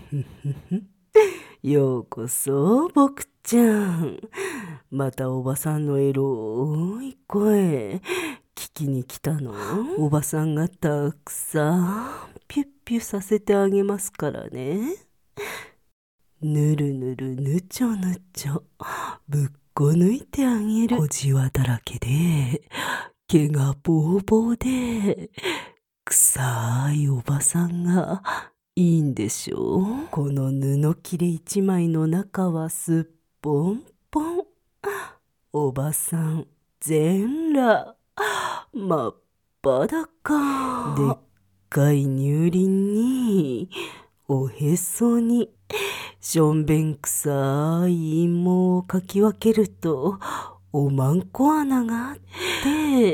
ようこそ、僕ちゃん。またおばさんのエロい声、聞きに来たの？おばさんがたくさんピュッピュさせてあげますからね。ぬるぬるぬちょぬちょ、ぶっこ抜いてあげる。小じわだらけで、毛がボーボーで、臭いおばさんがいいんでしょう。この布切れ一枚の中はすっぽんぽん。おばさん全裸、真っ裸。でっかい乳輪におへそにしょんべん臭い陰毛をかき分けるとおまんこ穴があって、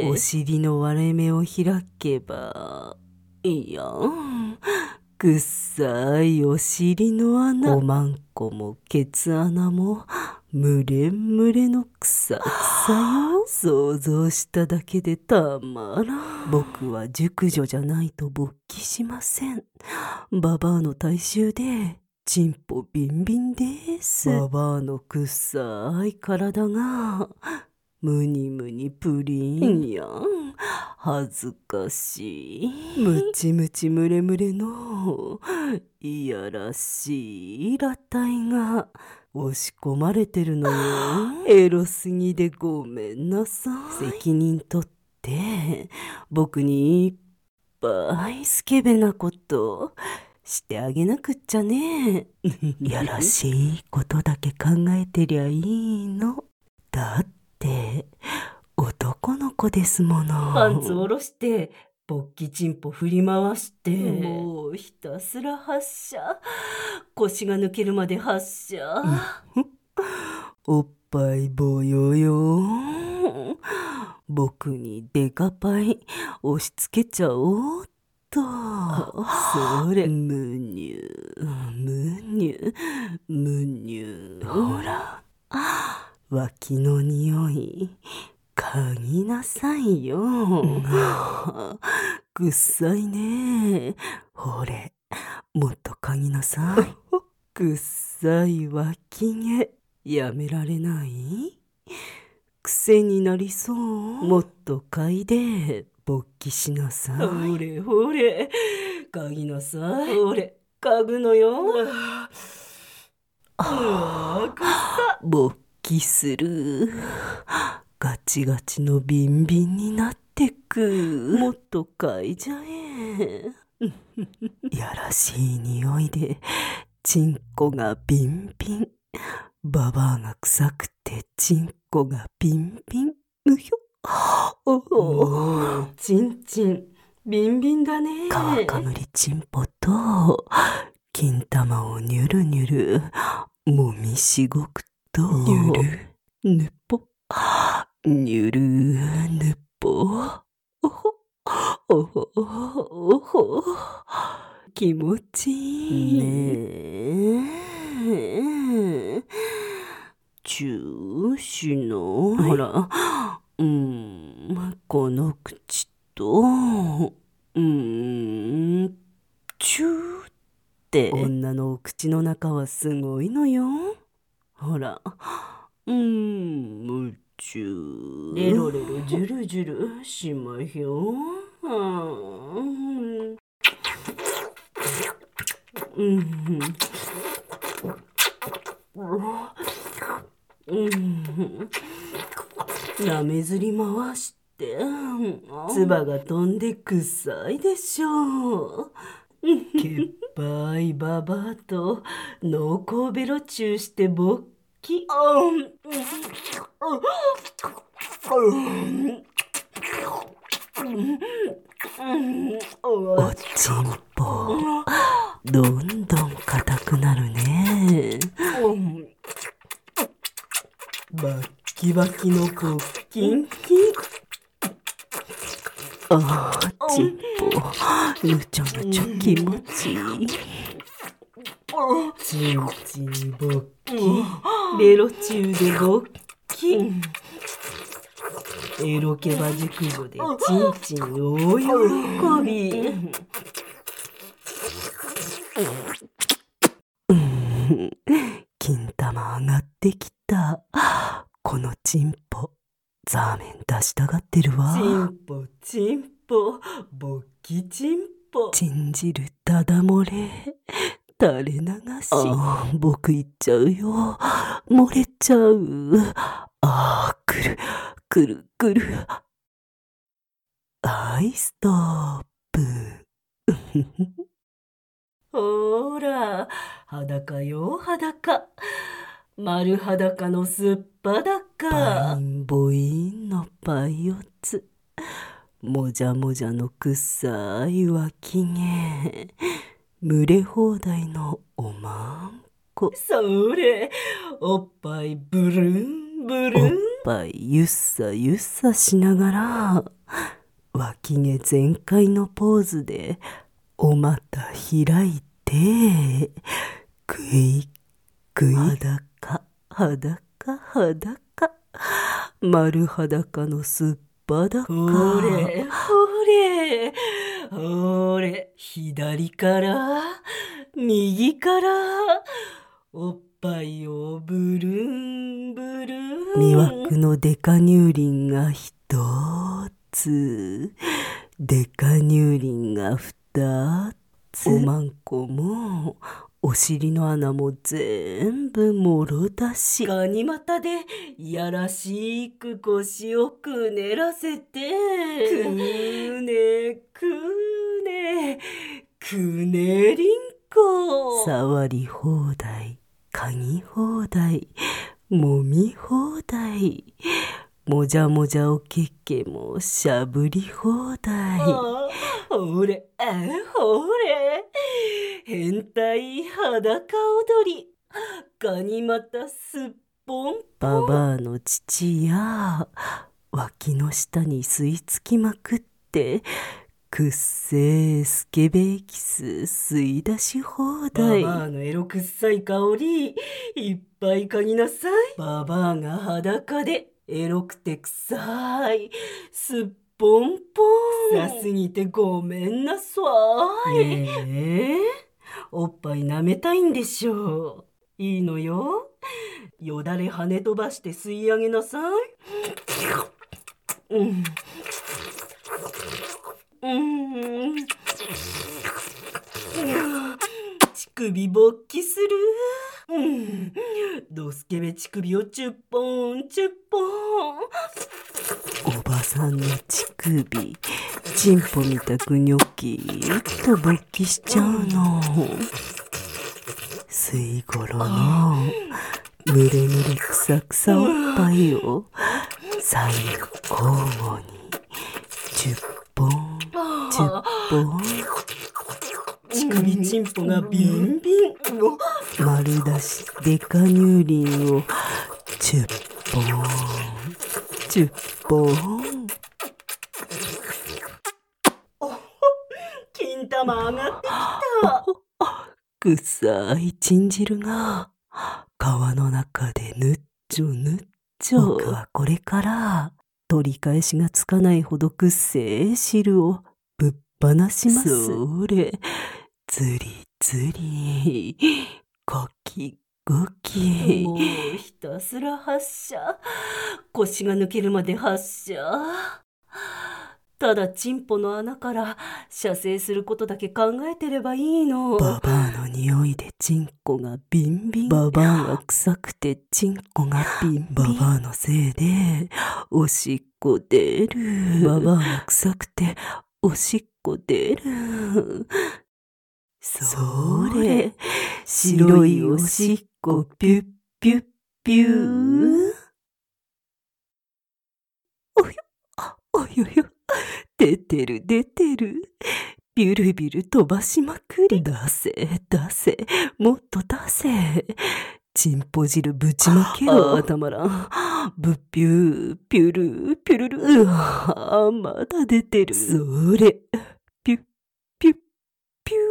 お尻の割れ目を開けば、いやん、くっさいお尻の穴。おまんこもケツ穴もむれんむれの草草よ。想像しただけでたまらん。僕は熟女じゃないと勃起しません。ババアの体臭でチンポビンビンです。ババアのくっさい体がムニムニプリンやん。恥ずかしい。ムチムチムレムレのいやらしい裸体が押し込まれてるのよ。エロすぎでごめんなさい。責任取って僕にいっぱいスケベなことしてあげなくっちゃね。やらしいことだけ考えてりゃいいの。だって男の子ですもの。パンツ下ろして勃起チンポ振り回して、もうひたすら発射。腰が抜けるまで発射。おっぱいぼよよ。僕にデカパイ押し付けちゃおうと。それ、むにゅむにゅむにゅ。ほら、脇の匂い嗅ぎなさいよ。くっさいね。ほれ、もっと嗅ぎなさい。くっさい脇毛やめられない？癖になりそう。もっと嗅いで勃起しなさい。ほれほれ、嗅ぎなさい。ほれ、嗅ぐのよ。くっさ。勃起する。ガチガチのビンビンになってく。もっと嗅いじゃえ。やらしい匂いでチンコがビンビン。ババアが臭くてチンコがビンビン。うひょ。おお、チンチンビンビンだね。皮かむりチンポと金玉をニュルニュルもみしごくと、ニュルぬぽニュルぬぽ、おほおほおほ、気持ちいいねえ。チューしの、ほら、この口と、チューって。女のお口の中はすごいのよ。ほら、むちゅー。レロレロジュルジュルしまひょ。なめずり回して唾が飛んで臭いでしょう。けっぱいババアと濃厚ベロチューして勃起。おちんぽどんどん硬くなるね。バッキバキのポッキンキン。あーちんぽぬちょぬちょ気持ちいい。チンチン勃起ベロチューで勃起。エロケバ熟女でチンチン大喜び。 頭上がってきた。このチンポ、ザーメン出したがってるわ。 チンポチンポ、勃起チンポ。 チン汁ダダ漏れ、垂れ流し。僕行っちゃうよ。漏れちゃう。来る、来る、来る。はい、ストップ。 ほら、裸よ、裸。丸裸のすっぱだバか。 インボインのパイオツ。もじゃもじゃの臭い脇毛。群れ放題のおまんこ。 それ、おっぱいブルンブルン。 おっぱいゆっさゆっさしながら、脇毛全開のポーズで、お股開いて、ぐいぐい。裸、裸、裸。丸裸のすっぱだか。 ほれ、ほれ、ほれ、左から、右から、おっぱいをブルンブルン。 魅惑のデカ乳輪が一つ、デカ乳輪が二つ。おまんこも、お尻の穴も全部もろ出し。 ガニ股でやらしく腰をくねらせて、くねくね、くねりんこ。 触り放題、嗅ぎ放題、もみ放題。もじゃもじゃおけっけもしゃぶり放題。 ほれ、ほれ、変態裸踊り。ガニ股すっぽんぽん。 ババアの父や脇の下に吸い付きまくって、くっせースケベエキス吸い出し放題。 ババアのエロくっさい香り、いっぱい嗅ぎなさい。ババアが裸でエロくて臭い、すっぽんぽん。臭すぎてごめんなさい。おっぱい舐めたいんでしょう。いいのよ。よだれ跳ね飛ばして吸い上げなさい。乳首勃起する。ドスケベ乳首をチュッポンチュッポン。 おばさんの乳首、チンポみたくニョキッと勃起しちゃうの。吸い頃のむれむれくさくさおっぱいを左右交互に10本10本。 乳首チンポがビンビン。 丸出しデカ乳輪を10本10本。 金玉上がってきた。 くさいチン汁が川の中でぬっちょぬっちょ。僕はこれから取り返しがつかないほどくっせえ汁をぶっ放します。それ、ずりずり、ゴキゴキ。 もうひたすら発射。腰が抜けるまで発射。ただチンポの穴から射精することだけ考えてればいいの。 ババアの匂いでチンコがビンビン。ババアが臭くてチンコがビンビン。ババアのせいでおしっこ出る。ババアが臭くておしっこ出る。それ、白いおしっこピュッピュッピュー。およ、およよ。出てる出てる。ビュルビュル飛ばしまくり。出せ出せ、もっと出せ。チンポ汁ぶちまけろ。たまらん。ブッピューピュルピュルル。うわ、まだ出てる。それ、ピュッピュッピュー。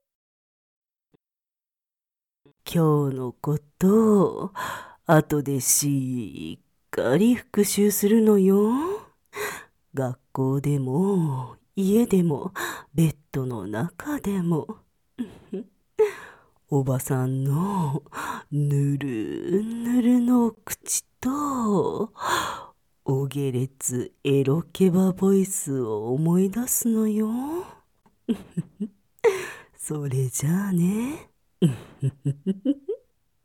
今日のことを後でしっかり復習するのよ。学校でも家でもベッドの中でも。おばさんのぬるぬるの口とお下劣エロケバボイスを思い出すのよ。それじゃあね。